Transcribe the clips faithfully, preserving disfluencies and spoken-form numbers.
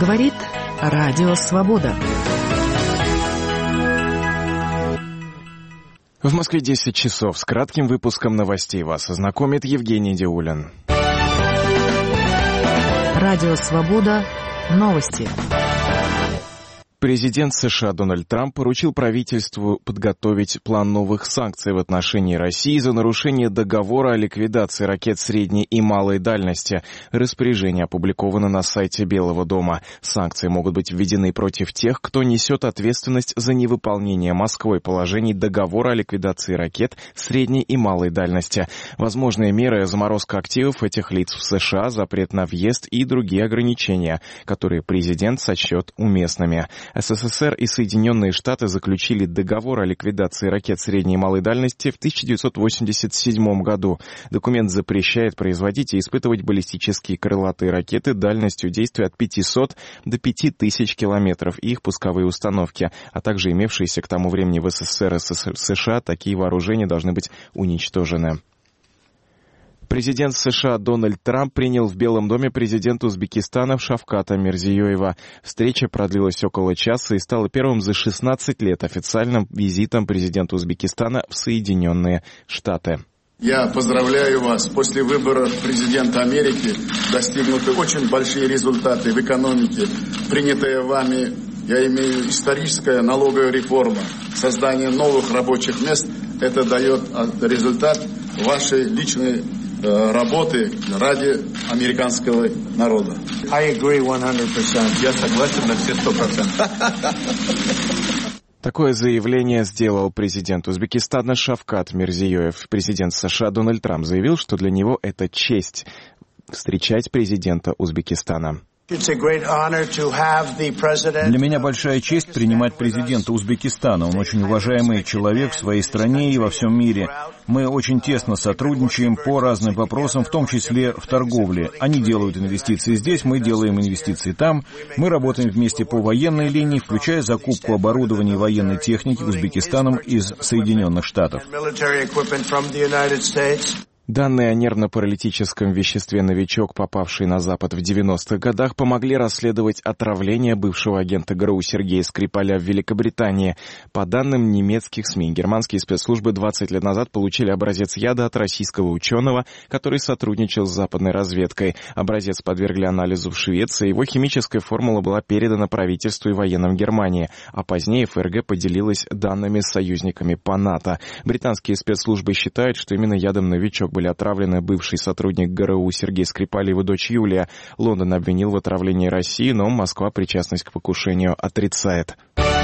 Говорит Радио Свобода. В Москве десять часов. С кратким выпуском новостей вас ознакомит Евгений Диулин. Радио Свобода. Новости. Президент США Дональд Трамп поручил правительству подготовить план новых санкций в отношении России за нарушение договора о ликвидации ракет средней и малой дальности. Распоряжение опубликовано на сайте Белого дома. Санкции могут быть введены против тех, кто несет ответственность за невыполнение Москвой положений договора о ликвидации ракет средней и малой дальности. Возможные меры — заморозка активов этих лиц в США, запрет на въезд и другие ограничения, которые президент сочтет уместными. СССР и Соединенные Штаты заключили договор о ликвидации ракет средней и малой дальности в тысяча девятьсот восемьдесят седьмом году. Документ запрещает производить и испытывать баллистические крылатые ракеты дальностью действия от пятисот до пяти тысяч километров и их пусковые установки, а также имевшиеся к тому времени в СССР и США такие вооружения должны быть уничтожены. Президент США Дональд Трамп принял в Белом доме президента Узбекистана Шавката Мирзиёева. Встреча продлилась около часа и стала первым за шестнадцать лет официальным визитом президента Узбекистана в Соединенные Штаты. Я поздравляю вас. После выборов президента Америки достигнуты очень большие результаты в экономике. Принятая вами, я имею историческая налоговая реформа, создание новых рабочих мест. Это дает результат вашей личной работы ради американского народа. I agree one hundred percent. Я согласен на все сто процентов. Такое заявление сделал президент Узбекистана Шавкат Мирзиёев. Президент США Дональд Трамп заявил, что для него это честь встречать президента Узбекистана. Для меня большая честь принимать президента Узбекистана. Он очень уважаемый человек в своей стране и во всем мире. Мы очень тесно сотрудничаем по разным вопросам, в том числе в торговле. Они делают инвестиции здесь, мы делаем инвестиции там. Мы работаем вместе по военной линии, включая закупку оборудования и военной техники Узбекистаном из Соединенных Штатов. Данные о нервно-паралитическом веществе «Новичок», попавший на Запад в девяностых годах, помогли расследовать отравление бывшего агента ГРУ Сергея Скрипаля в Великобритании. По данным немецких СМИ, германские спецслужбы двадцать лет назад получили образец яда от российского ученого, который сотрудничал с западной разведкой. Образец подвергли анализу в Швеции, его химическая формула была передана правительству и военным Германии, а позднее ФРГ поделилась данными с союзниками по НАТО. Британские спецслужбы считают, что именно ядом «Новичок» были отравлены бывший сотрудник ГРУ Сергей Скрипаль и его дочь Юлия. Лондон обвинил в отравлении России, но Москва причастность к покушению отрицает.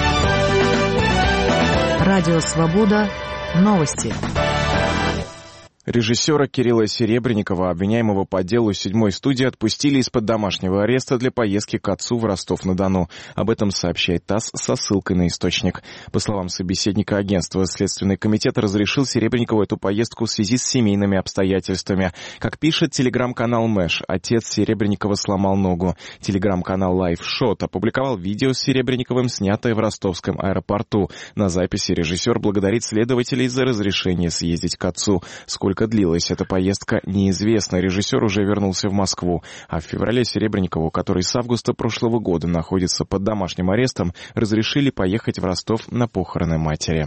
Радио Свобода. Новости. Режиссера Кирилла Серебренникова, обвиняемого по делу седьмой студии, отпустили из-под домашнего ареста для поездки к отцу в Ростов-на-Дону. Об этом сообщает ТАСС со ссылкой на источник. По словам собеседника агентства, Следственный комитет разрешил Серебренникову эту поездку в связи с семейными обстоятельствами. Как пишет телеграм-канал Мэш, отец Серебренникова сломал ногу. Телеграм-канал LiveShot опубликовал видео с Серебренниковым, снятое в ростовском аэропорту. На записи режиссер благодарит следователей за разрешение съездить к отцу. Сколько длилась эта поездка, неизвестно. Режиссер уже вернулся в Москву. А в феврале Серебренникову, который с августа прошлого года находится под домашним арестом, разрешили поехать в Ростов на похороны матери.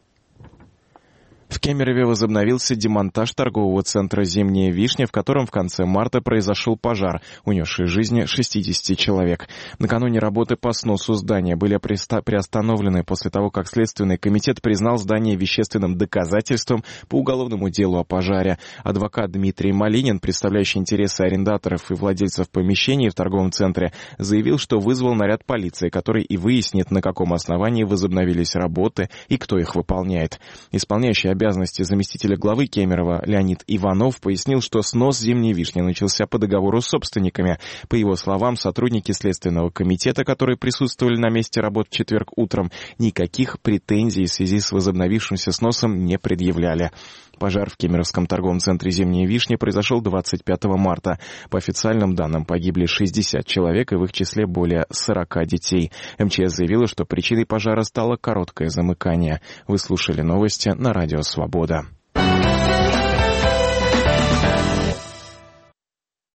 В Кемерове возобновился демонтаж торгового центра «Зимняя вишня», в котором в конце марта произошел пожар, унесший жизни шестидесяти человек. Накануне работы по сносу здания были приостановлены после того, как Следственный комитет признал здание вещественным доказательством по уголовному делу о пожаре. Адвокат Дмитрий Малинин, представляющий интересы арендаторов и владельцев помещений в торговом центре, заявил, что вызвал наряд полиции, который и выяснит, на каком основании возобновились работы и кто их выполняет. Исполняющий обязанности заместителя главы Кемерово Леонид Иванов пояснил, что снос «Зимней вишни» начался по договору с собственниками. По его словам, сотрудники Следственного комитета, которые присутствовали на месте работ в четверг утром, никаких претензий в связи с возобновившимся сносом не предъявляли. Пожар в Кемеровском торговом центре «Зимняя вишня» произошел двадцать пятого марта. По официальным данным, погибли шестьдесят человек, и в их числе более сорока детей. МЧС заявила, что причиной пожара стало короткое замыкание. Вы слушали новости на Радио Свобода.